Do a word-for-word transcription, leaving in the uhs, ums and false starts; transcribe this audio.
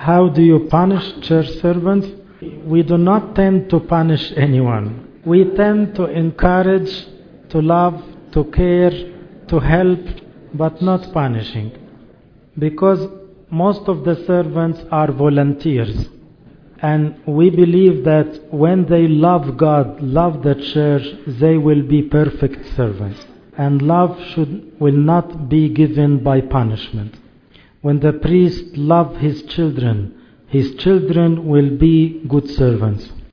How do you punish church servants? We do not tend to punish anyone. We tend to encourage, to love, to care, to help, but not punishing. Because most of the servants are volunteers. And we believe that when they love God, love the church, they will be perfect servants. And love should will not be given by punishment. When the priest loves his children, his children will be good servants.